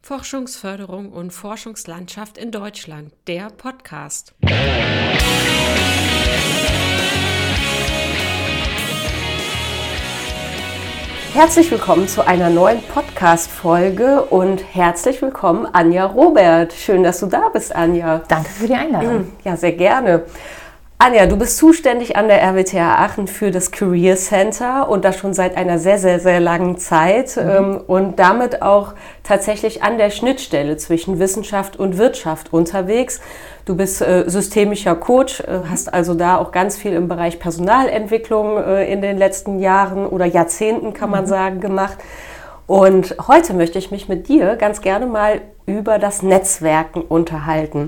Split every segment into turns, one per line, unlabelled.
Forschungsförderung und Forschungslandschaft in Deutschland, der Podcast.
Herzlich willkommen zu einer neuen Podcast-Folge und herzlich willkommen Anja Robert. Schön, dass du da bist, Anja.
Danke für die Einladung.
Ja, sehr gerne. Anja, du bist zuständig an der RWTH Aachen für das Career Center und das schon seit einer sehr, sehr, sehr langen Zeit und damit auch tatsächlich an der Schnittstelle zwischen Wissenschaft und Wirtschaft unterwegs. Du bist systemischer Coach, hast also da auch ganz viel im Bereich Personalentwicklung in den letzten Jahren oder Jahrzehnten, kann man sagen, gemacht. Und heute möchte ich mich mit dir ganz gerne mal über das Netzwerken unterhalten.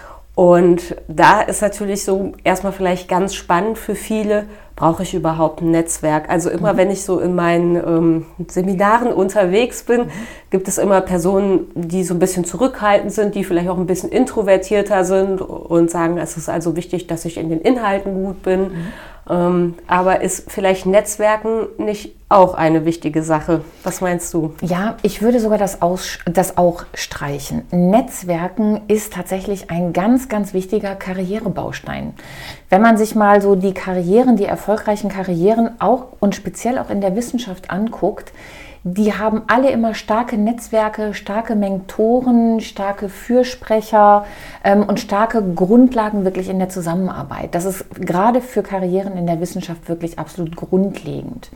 Und da ist natürlich so erstmal vielleicht ganz spannend für viele, brauche ich überhaupt ein Netzwerk? Also immer wenn ich so in meinen Seminaren unterwegs bin, gibt es immer Personen, die so ein bisschen zurückhaltend sind, die vielleicht auch ein bisschen introvertierter sind und sagen, es ist also wichtig, dass ich in den Inhalten gut bin. Aber ist vielleicht Netzwerken nicht auch eine wichtige Sache? Was meinst du?
Ja, ich würde sogar das auch streichen. Netzwerken ist tatsächlich ein ganz, ganz wichtiger Karrierebaustein. Wenn man sich mal so die erfolgreichen Karrieren auch und speziell auch in der Wissenschaft anguckt, die haben alle immer starke Netzwerke, starke Mentoren, starke Fürsprecher und starke Grundlagen wirklich in der Zusammenarbeit. Das ist gerade für Karrieren in der Wissenschaft wirklich absolut grundlegend.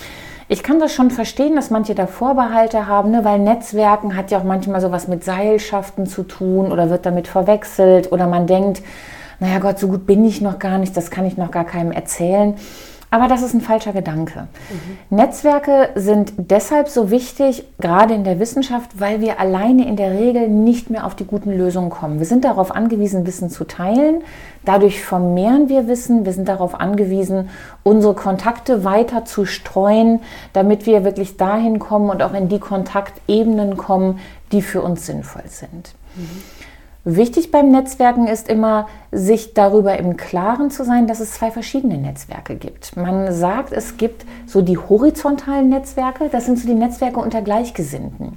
Ich kann das schon verstehen, dass manche da Vorbehalte haben, weil Netzwerken hat ja auch manchmal sowas mit Seilschaften zu tun oder wird damit verwechselt oder man denkt, naja Gott, so gut bin ich noch gar nicht, das kann ich noch gar keinem erzählen. Aber das ist ein falscher Gedanke. Netzwerke sind deshalb so wichtig, gerade in der Wissenschaft, weil wir alleine in der Regel nicht mehr auf die guten Lösungen kommen. Wir sind darauf angewiesen, Wissen zu teilen. Dadurch vermehren wir Wissen. Wir sind darauf angewiesen, unsere Kontakte weiter zu streuen, damit wir wirklich dahin kommen und auch in die Kontaktebenen kommen, die für uns sinnvoll sind. Wichtig beim Netzwerken ist immer, sich darüber im Klaren zu sein, dass es zwei verschiedene Netzwerke gibt. Man sagt, es gibt so die horizontalen Netzwerke, das sind so die Netzwerke unter Gleichgesinnten.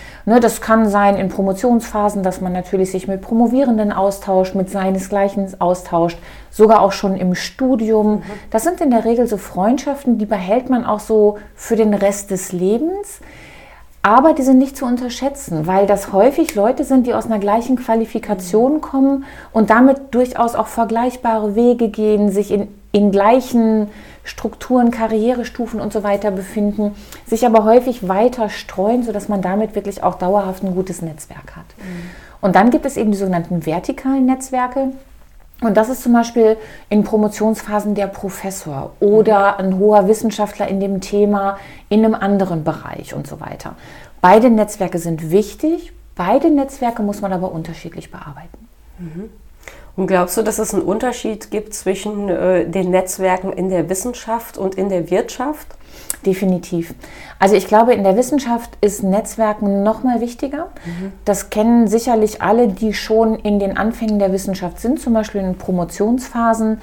Das kann sein in Promotionsphasen, dass man natürlich sich mit Promovierenden austauscht, mit seinesgleichen austauscht, sogar auch schon im Studium. Das sind in der Regel so Freundschaften, die behält man auch so für den Rest des Lebens. Aber die sind nicht zu unterschätzen, weil das häufig Leute sind, die aus einer gleichen Qualifikation kommen und damit durchaus auch vergleichbare Wege gehen, sich in gleichen Strukturen, Karrierestufen und so weiter befinden, sich aber häufig weiter streuen, sodass man damit wirklich auch dauerhaft ein gutes Netzwerk hat. Und dann gibt es eben die sogenannten vertikalen Netzwerke. Und das ist zum Beispiel in Promotionsphasen der Professor oder ein hoher Wissenschaftler in dem Thema in einem anderen Bereich und so weiter. Beide Netzwerke sind wichtig, beide Netzwerke muss man aber unterschiedlich bearbeiten.
Und glaubst du, dass es einen Unterschied gibt zwischen den Netzwerken in der Wissenschaft und in der Wirtschaft?
Definitiv. Also ich glaube, in der Wissenschaft ist Netzwerken noch mal wichtiger. Das kennen sicherlich alle, die schon in den Anfängen der Wissenschaft sind, zum Beispiel in Promotionsphasen.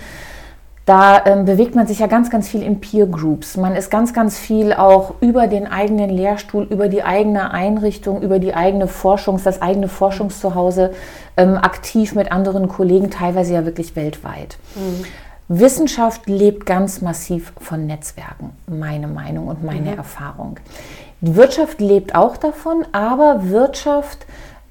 Da bewegt man sich ja ganz, ganz viel in Peer Groups. Man ist ganz, ganz viel auch über den eigenen Lehrstuhl, über die eigene Einrichtung, über die eigene das eigene Forschungszuhause aktiv mit anderen Kollegen, teilweise ja wirklich weltweit. Wissenschaft lebt ganz massiv von Netzwerken, meine Meinung und meine Erfahrung. Die Wirtschaft lebt auch davon, aber Wirtschaft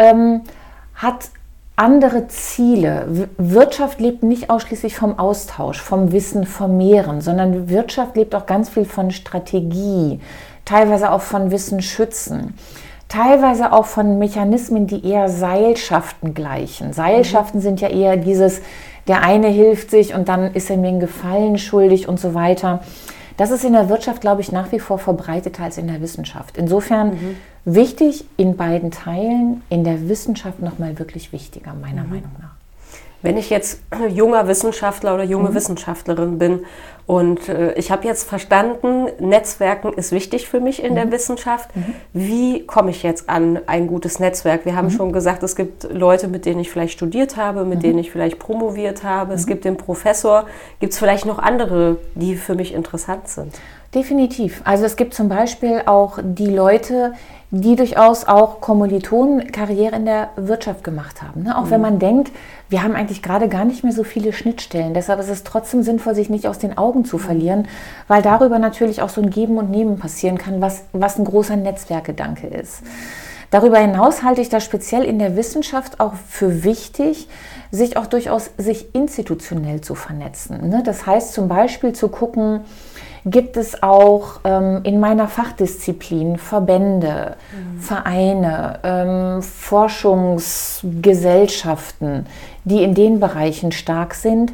hat andere Ziele. Wirtschaft lebt nicht ausschließlich vom Austausch, vom Wissen vermehren, sondern Wirtschaft lebt auch ganz viel von Strategie, teilweise auch von Wissen schützen. Teilweise auch von Mechanismen, die eher Seilschaften gleichen. Seilschaften sind ja eher dieses, der eine hilft sich und dann ist er mir einen Gefallen schuldig und so weiter. Das ist in der Wirtschaft, glaube ich, nach wie vor verbreiteter als in der Wissenschaft. Insofern wichtig in beiden Teilen, in der Wissenschaft nochmal wirklich wichtiger, meiner Meinung nach.
Wenn ich jetzt junger Wissenschaftler oder junge Wissenschaftlerin bin und ich habe jetzt verstanden, Netzwerken ist wichtig für mich in der Wissenschaft, wie komme ich jetzt an ein gutes Netzwerk? Wir haben schon gesagt, es gibt Leute, mit denen ich vielleicht studiert habe, mit denen ich vielleicht promoviert habe, es gibt den Professor. Gibt es vielleicht noch andere, die für mich interessant sind?
Definitiv. Also es gibt zum Beispiel auch die Leute, die durchaus auch Kommilitonen Karriere in der Wirtschaft gemacht haben. Ne? Auch wenn man denkt, wir haben eigentlich gerade gar nicht mehr so viele Schnittstellen. Deshalb ist es trotzdem sinnvoll, sich nicht aus den Augen zu verlieren, weil darüber natürlich auch so ein Geben und Nehmen passieren kann, was ein großer Netzwerkgedanke ist. Darüber hinaus halte ich das speziell in der Wissenschaft auch für wichtig, sich auch durchaus institutionell zu vernetzen. Ne? Das heißt zum Beispiel zu gucken, gibt es auch in meiner Fachdisziplin Verbände, Vereine, Forschungsgesellschaften, die in den Bereichen stark sind.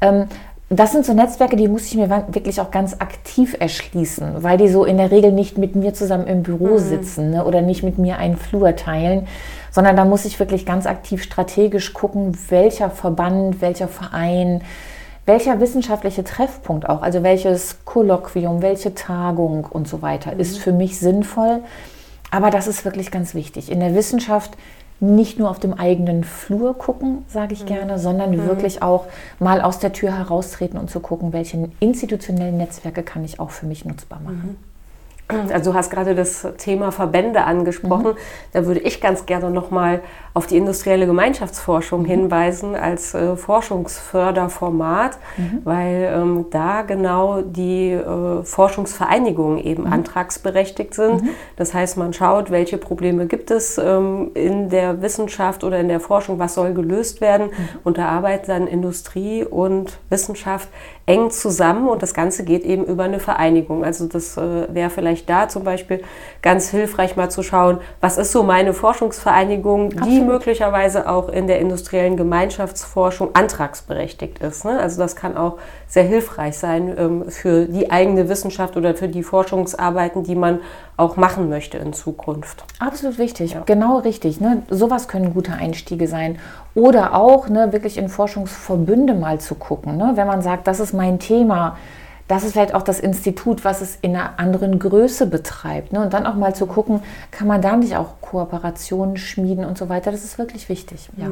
Das sind so Netzwerke, die muss ich mir wirklich auch ganz aktiv erschließen, weil die so in der Regel nicht mit mir zusammen im Büro sitzen, ne, oder nicht mit mir einen Flur teilen, sondern da muss ich wirklich ganz aktiv strategisch gucken, welcher Verband, welcher Verein, welcher wissenschaftliche Treffpunkt auch, also welches Kolloquium, welche Tagung und so weiter ist für mich sinnvoll. Aber das ist wirklich ganz wichtig. In der Wissenschaft nicht nur auf dem eigenen Flur gucken, sage ich gerne, sondern wirklich auch mal aus der Tür heraustreten und zu gucken, welche institutionellen Netzwerke kann ich auch für mich nutzbar machen.
Also du hast gerade das Thema Verbände angesprochen. Da würde ich ganz gerne nochmal auf die industrielle Gemeinschaftsforschung hinweisen als Forschungsförderformat, weil da genau die Forschungsvereinigungen eben antragsberechtigt sind. Das heißt, man schaut, welche Probleme gibt es in der Wissenschaft oder in der Forschung, was soll gelöst werden. Und da arbeiten dann Industrie und Wissenschaft eng zusammen und das Ganze geht eben über eine Vereinigung. Also das wäre vielleicht da zum Beispiel ganz hilfreich mal zu schauen, was ist so meine Forschungsvereinigung, die möglicherweise auch in der industriellen Gemeinschaftsforschung antragsberechtigt ist. Ne? Also das kann auch sehr hilfreich sein für die eigene Wissenschaft oder für die Forschungsarbeiten, die man auch machen möchte in Zukunft.
Absolut wichtig, genau richtig. Ne? Sowas können gute Einstiege sein. Oder auch wirklich in Forschungsverbünde mal zu gucken. Ne? Wenn man sagt, das ist mein Thema, das ist vielleicht auch das Institut, was es in einer anderen Größe betreibt. Ne? Und dann auch mal zu gucken, kann man da nicht auch Kooperationen schmieden und so weiter. Das ist wirklich wichtig. Ja.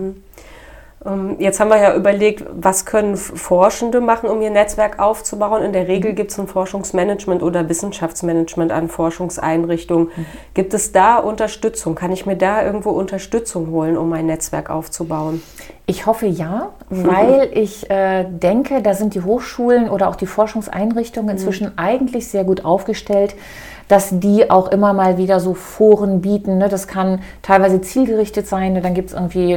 Jetzt haben wir ja überlegt, was können Forschende machen, um ihr Netzwerk aufzubauen. In der Regel gibt es ein Forschungsmanagement oder Wissenschaftsmanagement an Forschungseinrichtungen. Gibt es da Unterstützung? Kann ich mir da irgendwo Unterstützung holen, um mein Netzwerk aufzubauen?
Ich hoffe ja, weil ich denke, da sind die Hochschulen oder auch die Forschungseinrichtungen inzwischen eigentlich sehr gut aufgestellt, dass die auch immer mal wieder so Foren bieten. Ne? Das kann teilweise zielgerichtet sein. Ne? Dann gibt es irgendwie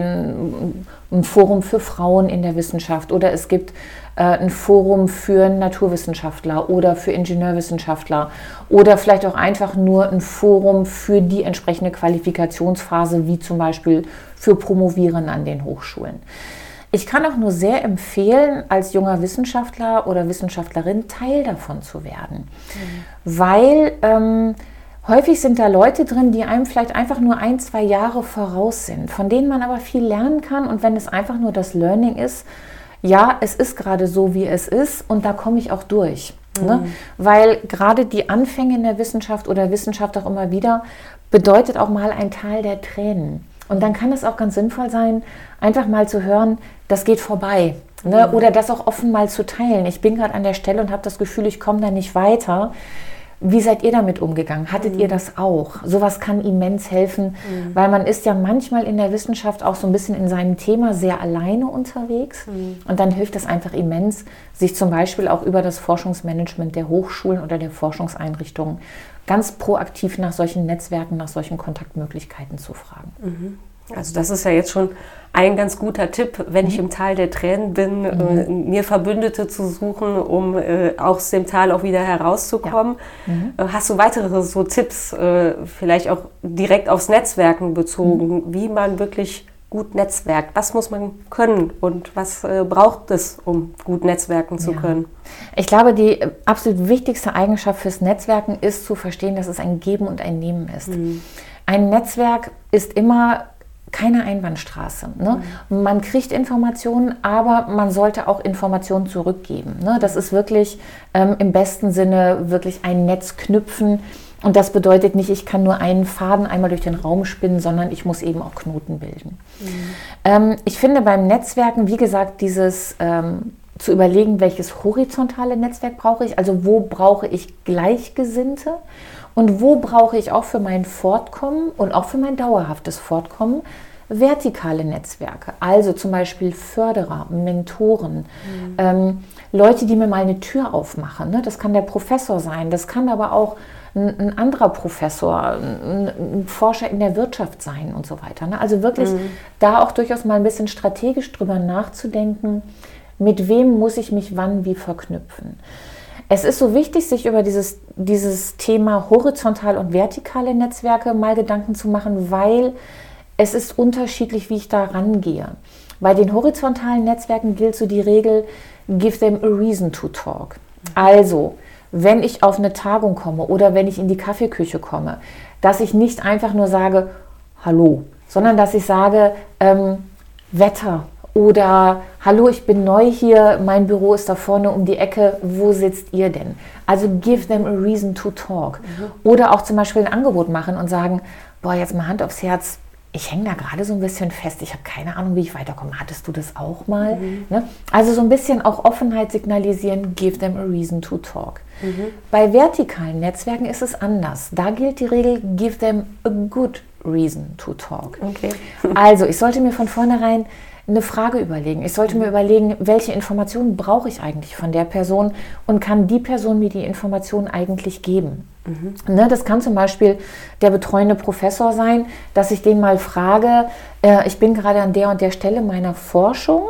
ein Forum für Frauen in der Wissenschaft oder es gibt ein Forum für Naturwissenschaftler oder für Ingenieurwissenschaftler oder vielleicht auch einfach nur ein Forum für die entsprechende Qualifikationsphase, wie zum Beispiel für Promovierende an den Hochschulen. Ich kann auch nur sehr empfehlen, als junger Wissenschaftler oder Wissenschaftlerin Teil davon zu werden, weil häufig sind da Leute drin, die einem vielleicht einfach nur 1-2 Jahre voraus sind, von denen man aber viel lernen kann und wenn es einfach nur das Learning ist, ja, es ist gerade so, wie es ist und da komme ich auch durch. Ne? Weil gerade die Anfänge in der Wissenschaft oder Wissenschaft auch immer wieder bedeutet auch mal ein Tal der Tränen. Und dann kann es auch ganz sinnvoll sein, einfach mal zu hören, das geht vorbei. Ne? Oder das auch offen mal zu teilen. Ich bin gerade an der Stelle und habe das Gefühl, ich komme da nicht weiter. Wie seid ihr damit umgegangen? Hattet ihr das auch? Sowas kann immens helfen, weil man ist ja manchmal in der Wissenschaft auch so ein bisschen in seinem Thema sehr alleine unterwegs. Und dann hilft es einfach immens, sich zum Beispiel auch über das Forschungsmanagement der Hochschulen oder der Forschungseinrichtungen ganz proaktiv nach solchen Netzwerken, nach solchen Kontaktmöglichkeiten zu fragen.
Also das ist ja jetzt schon ein ganz guter Tipp, wenn ich im Tal der Tränen bin, mir Verbündete zu suchen, um aus dem Tal auch wieder herauszukommen. Hast du weitere so Tipps, vielleicht auch direkt aufs Netzwerken bezogen, wie man wirklich gut netzwerkt? Was muss man können und was braucht es, um gut netzwerken zu können?
Ich glaube, die absolut wichtigste Eigenschaft fürs Netzwerken ist zu verstehen, dass es ein Geben und ein Nehmen ist. Ein Netzwerk ist immer keine Einbahnstraße. Ne? Man kriegt Informationen, aber man sollte auch Informationen zurückgeben. Ne? Das ist wirklich im besten Sinne wirklich ein Netz knüpfen. Und das bedeutet nicht, ich kann nur einen Faden einmal durch den Raum spinnen, sondern ich muss eben auch Knoten bilden. Ich finde beim Netzwerken, wie gesagt, dieses zu überlegen, welches horizontale Netzwerk brauche ich, also wo brauche ich Gleichgesinnte und wo brauche ich auch für mein Fortkommen und auch für mein dauerhaftes Fortkommen vertikale Netzwerke, also zum Beispiel Förderer, Mentoren, Leute, die mir mal eine Tür aufmachen. Ne? Das kann der Professor sein, das kann aber auch ein anderer Professor, ein Forscher in der Wirtschaft sein und so weiter. Ne? Also wirklich da auch durchaus mal ein bisschen strategisch drüber nachzudenken, mit wem muss ich mich wann wie verknüpfen. Es ist so wichtig, sich über dieses Thema horizontal und vertikale Netzwerke mal Gedanken zu machen, weil es ist unterschiedlich, wie ich da rangehe. Bei den horizontalen Netzwerken gilt so die Regel, give them a reason to talk. Also, wenn ich auf eine Tagung komme oder wenn ich in die Kaffeeküche komme, dass ich nicht einfach nur sage, hallo, sondern dass ich sage, Wetter oder hallo, ich bin neu hier, mein Büro ist da vorne um die Ecke, wo sitzt ihr denn? Also give them a reason to talk. Oder auch zum Beispiel ein Angebot machen und sagen, boah, jetzt mal Hand aufs Herz, ich hänge da gerade so ein bisschen fest, ich habe keine Ahnung, wie ich weiterkomme. Hattest du das auch mal? Ne? Also so ein bisschen auch Offenheit signalisieren, give them a reason to talk. Bei vertikalen Netzwerken ist es anders. Da gilt die Regel, give them a good reason to talk.
Okay.
Also ich sollte mir von vornherein eine Frage überlegen. Ich sollte mir überlegen, welche Informationen brauche ich eigentlich von der Person und kann die Person mir die Informationen eigentlich geben. Ne, das kann zum Beispiel der betreuende Professor sein, dass ich den mal frage, ich bin gerade an der und der Stelle meiner Forschung,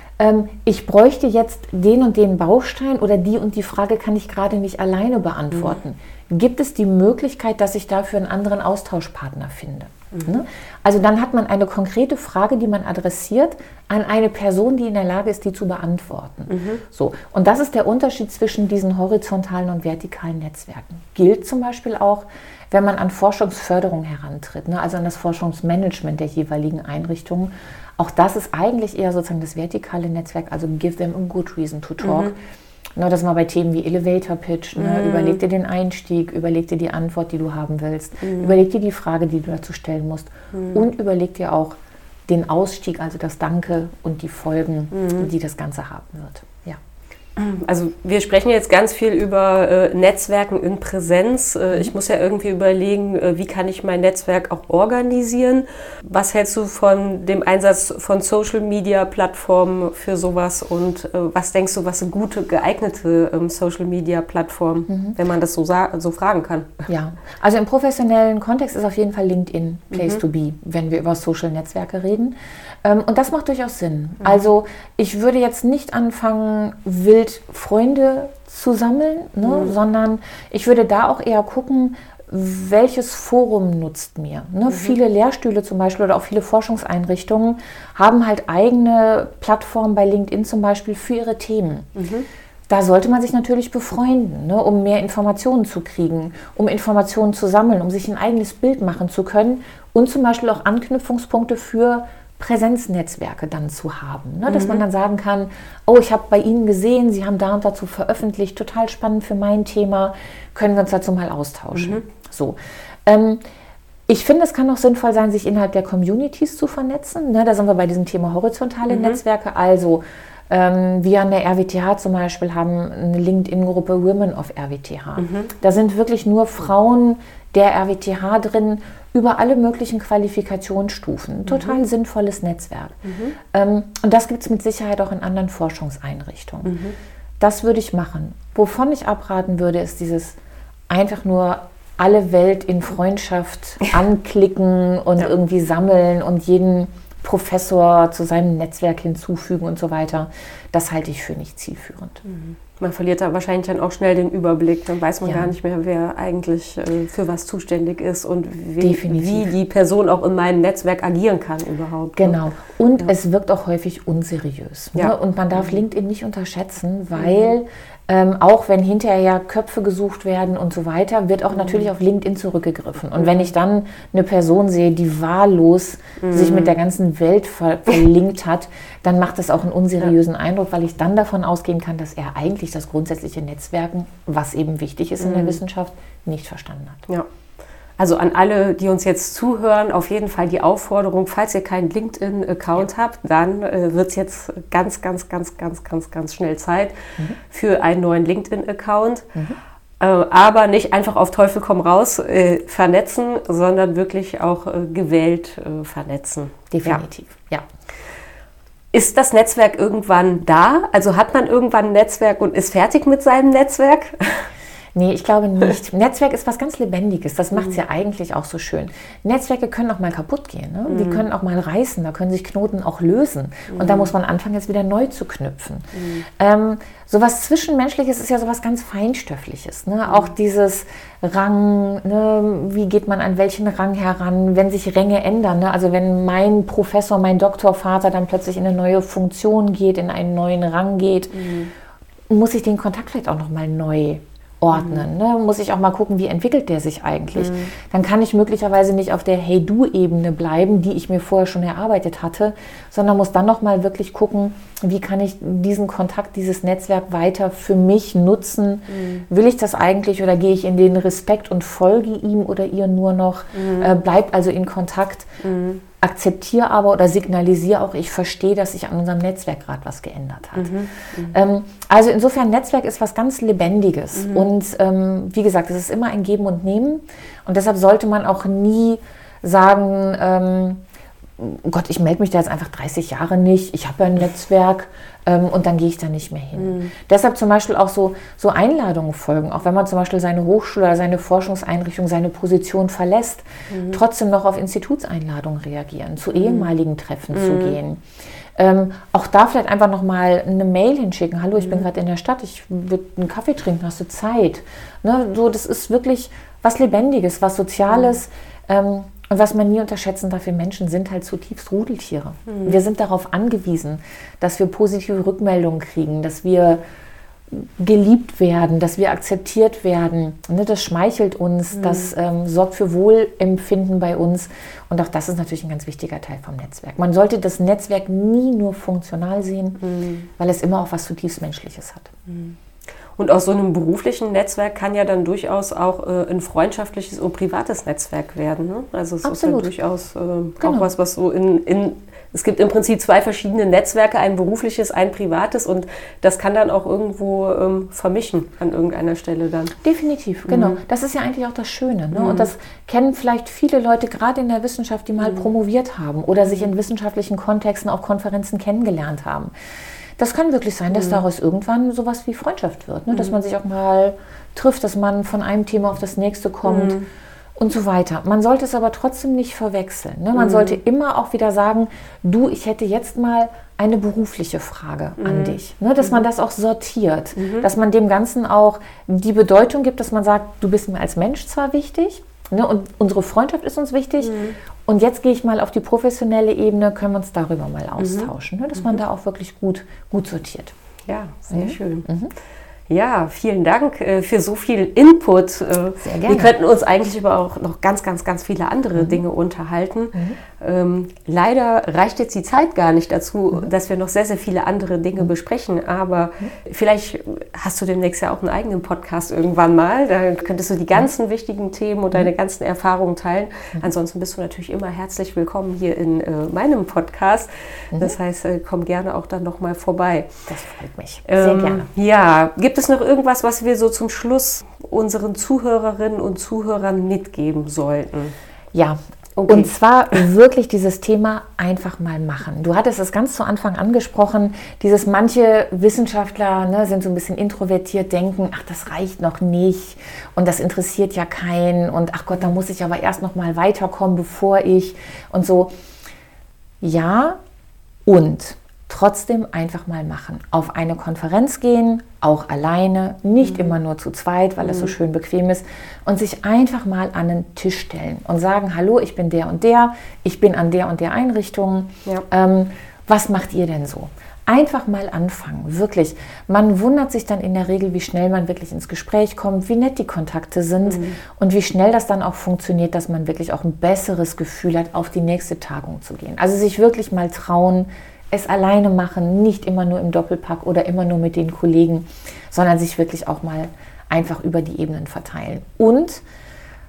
ich bräuchte jetzt den und den Baustein oder die und die Frage kann ich gerade nicht alleine beantworten. Gibt es die Möglichkeit, dass ich dafür einen anderen Austauschpartner finde? Ne? Also dann hat man eine konkrete Frage, die man adressiert an eine Person, die in der Lage ist, die zu beantworten. So. Und das ist der Unterschied zwischen diesen horizontalen und vertikalen Netzwerken. Gilt zum Beispiel auch, wenn man an Forschungsförderung herantritt, ne? Also an das Forschungsmanagement der jeweiligen Einrichtungen. Auch das ist eigentlich eher sozusagen das vertikale Netzwerk, also give them a good reason to talk. Ne, das mal bei Themen wie Elevator Pitch, ne? Überleg dir den Einstieg, überleg dir die Antwort, die du haben willst, überleg dir die Frage, die du dazu stellen musst und überleg dir auch den Ausstieg, also das Danke und die Folgen, die das Ganze haben wird. Ja.
Also wir sprechen jetzt ganz viel über Netzwerken in Präsenz. Ich muss ja irgendwie überlegen, wie kann ich mein Netzwerk auch organisieren. Was hältst du von dem Einsatz von Social-Media-Plattformen für sowas und was denkst du, was eine gute, geeignete Social-Media-Plattform, wenn man das so fragen kann?
Ja, also im professionellen Kontext ist auf jeden Fall LinkedIn Place to be, wenn wir über Social-Netzwerke reden. Und das macht durchaus Sinn. Also ich würde jetzt nicht anfangen, wild Freunde zu sammeln, ne, sondern ich würde da auch eher gucken, welches Forum nutzt mir. Ne? Viele Lehrstühle zum Beispiel oder auch viele Forschungseinrichtungen haben halt eigene Plattformen bei LinkedIn zum Beispiel für ihre Themen. Da sollte man sich natürlich befreunden, ne, um mehr Informationen zu kriegen, um Informationen zu sammeln, um sich ein eigenes Bild machen zu können und zum Beispiel auch Anknüpfungspunkte für Präsenznetzwerke dann zu haben, ne? Dass man dann sagen kann, oh, ich habe bei Ihnen gesehen, Sie haben da und dazu veröffentlicht, total spannend für mein Thema, können wir uns dazu mal austauschen. So. Ich finde, es kann auch sinnvoll sein, sich innerhalb der Communities zu vernetzen, ne? Da sind wir bei diesem Thema horizontale Netzwerke, also wir an der RWTH zum Beispiel haben eine LinkedIn-Gruppe Women of RWTH. Da sind wirklich nur Frauen der RWTH drin, über alle möglichen Qualifikationsstufen. Total sinnvolles Netzwerk. Und das gibt es mit Sicherheit auch in anderen Forschungseinrichtungen. Das würde ich machen. Wovon ich abraten würde, ist dieses einfach nur alle Welt in Freundschaft anklicken und irgendwie sammeln und jeden Professor zu seinem Netzwerk hinzufügen und so weiter. Das halte ich für nicht zielführend.
Man verliert da wahrscheinlich dann auch schnell den Überblick. Dann weiß man gar nicht mehr, wer eigentlich für was zuständig ist und wie die Person auch in meinem Netzwerk agieren kann überhaupt.
Genau. Und es wirkt auch häufig unseriös. Ne? Und man darf LinkedIn nicht unterschätzen, weil auch wenn hinterher Köpfe gesucht werden und so weiter, wird auch natürlich auf LinkedIn zurückgegriffen. Und wenn ich dann eine Person sehe, die wahllos sich mit der ganzen Welt verlinkt hat, dann macht das auch einen unseriösen Eindruck, weil ich dann davon ausgehen kann, dass er eigentlich das grundsätzliche Netzwerken, was eben wichtig ist in der Wissenschaft, nicht verstanden hat.
Ja. Also an alle, die uns jetzt zuhören, auf jeden Fall die Aufforderung, falls ihr keinen LinkedIn-Account habt, dann wird es jetzt ganz schnell Zeit für einen neuen LinkedIn-Account. Aber nicht einfach auf Teufel komm raus vernetzen, sondern wirklich auch gewählt vernetzen.
Definitiv, ja.
Ist das Netzwerk irgendwann da? Also hat man irgendwann ein Netzwerk und ist fertig mit seinem Netzwerk?
Nee, ich glaube nicht. Netzwerk ist was ganz Lebendiges. Das macht es ja eigentlich auch so schön. Netzwerke können auch mal kaputt gehen. Ne? Die können auch mal reißen. Da können sich Knoten auch lösen. Und da muss man anfangen, jetzt wieder neu zu knüpfen. Sowas Zwischenmenschliches ist ja sowas ganz Feinstoffliches. Ne? Auch dieses Rang, ne? Wie geht man an welchen Rang heran, wenn sich Ränge ändern. Ne? Also wenn mein Professor, mein Doktorvater dann plötzlich in eine neue Funktion geht, in einen neuen Rang geht, muss ich den Kontakt vielleicht auch nochmal neu ordnen. Ne? Muss ich auch mal gucken, wie entwickelt der sich eigentlich. Dann kann ich möglicherweise nicht auf der Hey-Du-Ebene bleiben, die ich mir vorher schon erarbeitet hatte, sondern muss dann nochmal wirklich gucken, wie kann ich diesen Kontakt, dieses Netzwerk weiter für mich nutzen. Will ich das eigentlich oder gehe ich in den Respekt und folge ihm oder ihr nur noch? Bleib also in Kontakt. Akzeptiere aber oder signalisiere auch, ich verstehe, dass sich an unserem Netzwerk gerade was geändert hat. Also insofern, Netzwerk ist was ganz Lebendiges. Und wie gesagt, es ist immer ein Geben und Nehmen. Und deshalb sollte man auch nie sagen, Gott, ich melde mich da jetzt einfach 30 Jahre nicht, ich habe ja ein Netzwerk und dann gehe ich da nicht mehr hin. Deshalb zum Beispiel auch so Einladungen folgen, auch wenn man zum Beispiel seine Hochschule oder seine Forschungseinrichtung, seine Position verlässt, trotzdem noch auf Institutseinladungen reagieren, zu ehemaligen Treffen zu gehen. Auch da vielleicht einfach nochmal eine Mail hinschicken. Hallo, ich bin gerade in der Stadt, ich würde einen Kaffee trinken, hast du Zeit? Ne, so, das ist wirklich was Lebendiges, was Soziales. Und was man nie unterschätzen darf, wir Menschen sind halt zutiefst Rudeltiere. Wir sind darauf angewiesen, dass wir positive Rückmeldungen kriegen, dass wir geliebt werden, dass wir akzeptiert werden. Ne, das schmeichelt uns, das sorgt für Wohlempfinden bei uns. Und auch das ist natürlich ein ganz wichtiger Teil vom Netzwerk. Man sollte das Netzwerk nie nur funktional sehen, weil es immer auch was zutiefst Menschliches hat.
Und aus so einem beruflichen Netzwerk kann ja dann durchaus auch ein freundschaftliches und privates Netzwerk werden. Ne? Also es ist ja durchaus auch was so es gibt im Prinzip zwei verschiedene Netzwerke, ein berufliches, ein privates, und das kann dann auch irgendwo vermischen an irgendeiner Stelle dann.
Definitiv, genau. Das ist ja eigentlich auch das Schöne. Ne? Und das kennen vielleicht viele Leute gerade in der Wissenschaft, die mal promoviert haben oder sich in wissenschaftlichen Kontexten auf Konferenzen kennengelernt haben. Das kann wirklich sein, dass daraus irgendwann sowas wie Freundschaft wird, ne? Dass man sich auch mal trifft, dass man von einem Thema auf das nächste kommt und so weiter. Man sollte es aber trotzdem nicht verwechseln. Ne? Man sollte immer auch wieder sagen, du, ich hätte jetzt mal eine berufliche Frage an dich. Ne? Dass man das auch sortiert, dass man dem Ganzen auch die Bedeutung gibt, dass man sagt, du bist mir als Mensch zwar wichtig, ne, und unsere Freundschaft ist uns wichtig. Und jetzt gehe ich mal auf die professionelle Ebene, können wir uns darüber mal austauschen. Ne, dass man da auch wirklich gut sortiert.
Ja, sehr schön. Ja, vielen Dank für so viel Input. Sehr gerne. Wir könnten uns eigentlich über auch noch ganz viele andere Dinge unterhalten. Leider reicht jetzt die Zeit gar nicht dazu, dass wir noch sehr viele andere Dinge besprechen. Aber vielleicht hast du demnächst ja auch einen eigenen Podcast irgendwann mal. Da könntest du die ganzen wichtigen Themen und deine ganzen Erfahrungen teilen. Ansonsten bist du natürlich immer herzlich willkommen hier in meinem Podcast. Das heißt, komm gerne auch dann noch mal vorbei.
Das freut mich. Sehr gerne.
Ja, gibt es noch irgendwas, was wir so zum Schluss unseren Zuhörerinnen und Zuhörern mitgeben sollten?
Ja, und zwar wirklich dieses Thema einfach mal machen. Du hattest es ganz zu Anfang angesprochen, manche Wissenschaftler sind so ein bisschen introvertiert, denken, ach, das reicht noch nicht und das interessiert ja keinen und ach Gott, da muss ich aber erst noch mal weiterkommen, bevor ich und so. Ja, und trotzdem einfach mal machen. Auf eine Konferenz gehen, auch alleine, nicht immer nur zu zweit, weil es so schön bequem ist, und sich einfach mal an den Tisch stellen und sagen, hallo, ich bin der und der, ich bin an der und der Einrichtung. Ja. Was macht ihr denn so? Einfach mal anfangen, wirklich. Man wundert sich dann in der Regel, wie schnell man wirklich ins Gespräch kommt, wie nett die Kontakte sind und wie schnell das dann auch funktioniert, dass man wirklich auch ein besseres Gefühl hat, auf die nächste Tagung zu gehen. Also sich wirklich mal trauen, es alleine machen, nicht immer nur im Doppelpack oder immer nur mit den Kollegen, sondern sich wirklich auch mal einfach über die Ebenen verteilen. Und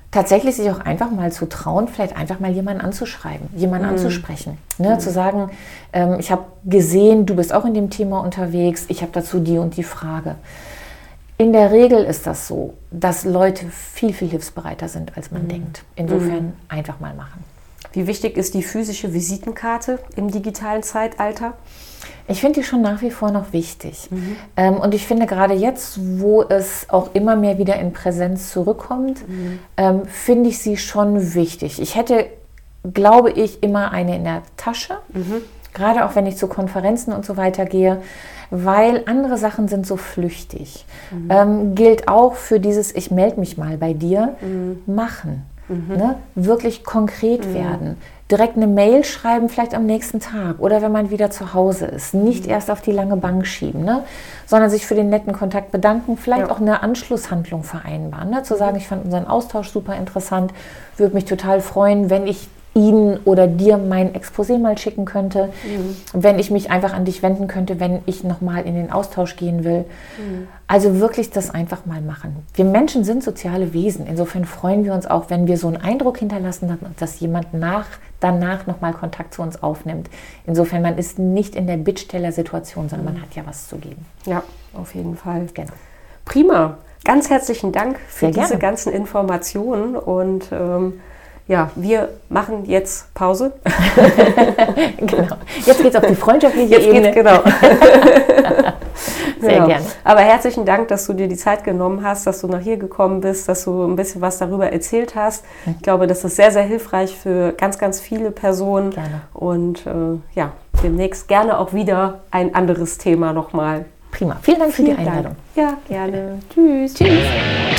tatsächlich sich auch einfach mal zu trauen, vielleicht einfach mal jemanden anzuschreiben, jemanden anzusprechen. Ne? Zu sagen, ich habe gesehen, du bist auch in dem Thema unterwegs, ich habe dazu die und die Frage. In der Regel ist das so, dass Leute viel, viel hilfsbereiter sind, als man denkt. Insofern einfach mal machen.
Wie wichtig ist die physische Visitenkarte im digitalen Zeitalter?
Ich finde die schon nach wie vor noch wichtig. Und ich finde gerade jetzt, wo es auch immer mehr wieder in Präsenz zurückkommt, finde ich sie schon wichtig. Ich hätte, glaube ich, immer eine in der Tasche, gerade auch wenn ich zu Konferenzen und so weiter gehe, weil andere Sachen sind so flüchtig. Gilt auch für dieses, ich melde mich mal bei dir, machen. Ne? Wirklich konkret werden. Direkt eine Mail schreiben, vielleicht am nächsten Tag oder wenn man wieder zu Hause ist. Nicht erst auf die lange Bank schieben, ne? Sondern sich für den netten Kontakt bedanken, vielleicht auch eine Anschlusshandlung vereinbaren. Ne? Zu sagen, ich fand unseren Austausch super interessant, würde mich total freuen, wenn ich Ihnen oder dir mein Exposé mal schicken könnte, wenn ich mich einfach an dich wenden könnte, wenn ich nochmal in den Austausch gehen will. Also wirklich das einfach mal machen. Wir Menschen sind soziale Wesen. Insofern freuen wir uns auch, wenn wir so einen Eindruck hinterlassen, dass jemand danach nochmal Kontakt zu uns aufnimmt. Insofern, man ist nicht in der Bittstellersituation, sondern man hat ja was zu geben.
Ja, auf jeden Fall.
Genau.
Prima. Ganz herzlichen Dank für
Sehr
diese
gerne.
ganzen Informationen und ja, wir machen jetzt Pause.
Genau. Jetzt geht es auf die freundschaftliche Ebene.
Genau.
Sehr gerne.
Aber herzlichen Dank, dass du dir die Zeit genommen hast, dass du nach hier gekommen bist, dass du ein bisschen was darüber erzählt hast. Ich glaube, das ist sehr, sehr hilfreich für ganz, ganz viele Personen.
Gerne.
Und ja, demnächst gerne auch wieder ein anderes Thema nochmal.
Prima. Vielen Dank für die Einladung.
Ja, gerne. Tschüss. Tschüss.